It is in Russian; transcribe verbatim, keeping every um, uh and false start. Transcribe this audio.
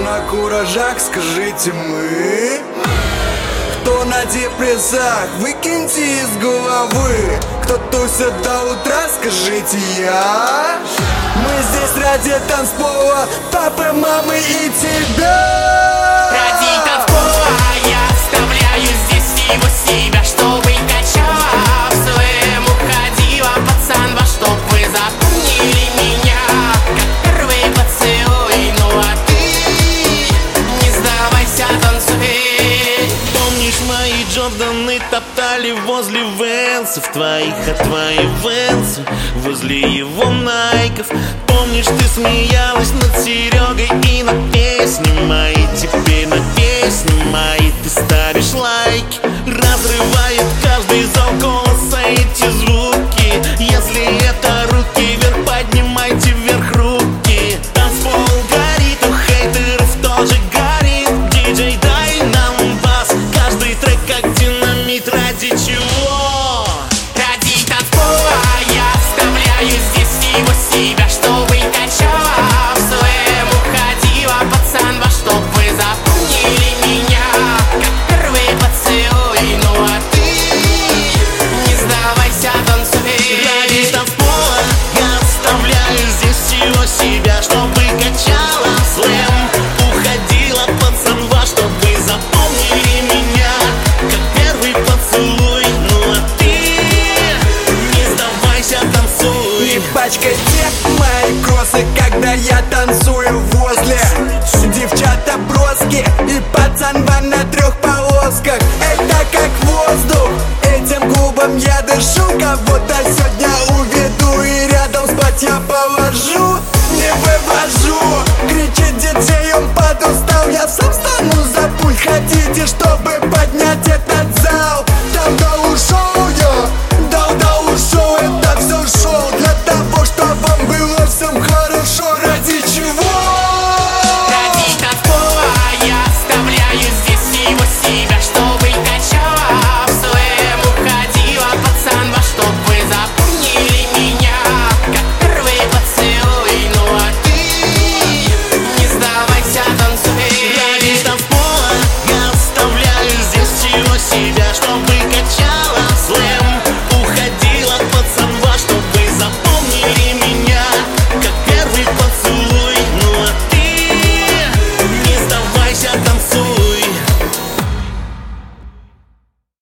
на куражах, скажите мы? Кто на депрессах, выкиньте из головы. Кто тусит до утра, скажите я. Мы здесь ради танцпола, папы, мамы и тебя. Ради танцпола я оставляю здесь его себя, чтобы качала в своем уходила, пацан, во чтоб вы запомнили меня, как первый поцелуй. Ну а ты не сдавайся, танцуй. Помнишь, мои Джорданы топтали возле Венсов твоих, а твои Венсы возле его Найков. Помнишь, ты смеялась над Серегой и на песни мои. Теперь на песни мои ты ставишь лайки. Разрывает каждый зал голоса эти звуки. Если это руки вверх, поднимайте вверх руки. Танцпол горит, у хейтеров тоже горит. Диджей, дай нам бас, каждый трек как динамит. Ради чего? Ради танцпола я оставляю здесь его себя, чтобы качала в своем уходила, пацан, во чтоб вы запомнили меня, как первый поцелуй. Ну а ты не сдавайся, танцуй. Ради танцпола я оставляю здесь его себя, чтобы качала слэм, уходила, пацан, во чтоб вы запомнили меня, как первый поцелуй. Ну а ты не сдавайся, танцуй. Не пачкайте мои кроссы, когда я танцую возле девчата броски и пацанва на трех полосках. Это как воздух, этим губам я дышу, кого-то